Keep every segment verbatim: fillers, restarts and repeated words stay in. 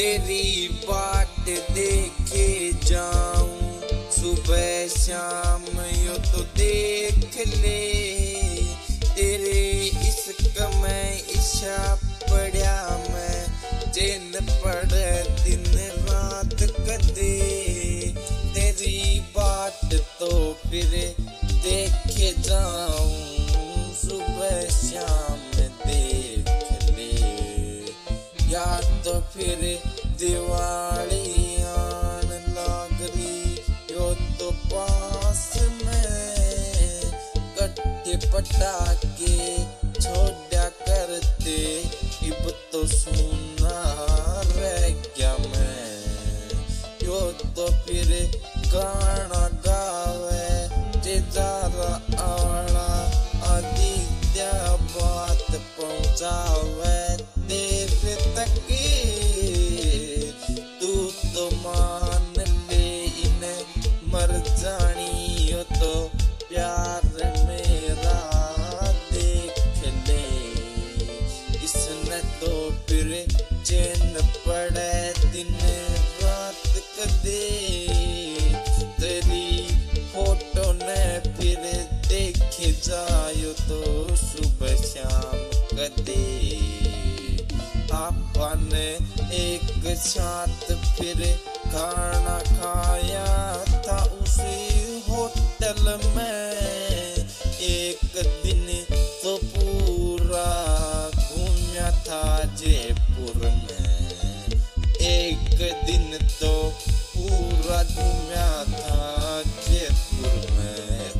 तेरी बाट देखे जाऊं सुबह शाम यो तो देख ले। तेरे इश्क में इशा पड़ा मैं चैन पड़े दिन रात कदे। तेरी बाट तो फिर देखे जाऊं सुबह शाम देख ले। या तो फिर दिवाली आन लाग रही यो तो पास में कट्टे पटाके छोड़ा करते इब तो सुना रह गया मैं। यो तो फिर गाना गावे जेजारा आला आदित्य बात पहुंचावे तेरे तक। तू तो मान ले इन्हें मर जानी हो तो प्यार मेरा देख ले। इसने तो फिर चैन पड़े दिन रात कदे। तेरी फोटो ने फिर देखे जायो तो सुबह शाम कदे। आपने एक साथ फिर खाना खाया था उसी होटल में। एक दिन तो पूरा घूमा था जयपुर में। एक दिन तो पूरा घूमा था जयपुर में।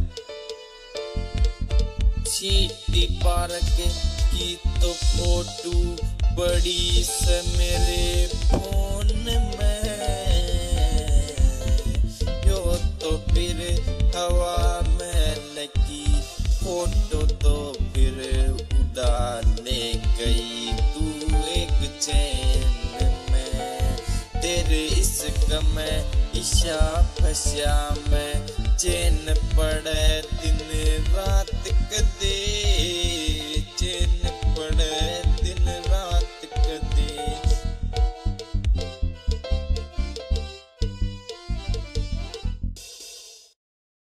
सिटी पार्क की तो फोटो बड़ी से मेरे फोन में। यो तो फिर हवा में लगी फोटो तो फिर उड़ा ले गई तू एक चैन में। तेरे इश्क में इशा फंसा मैं चैन पड़े दिन रात कदे।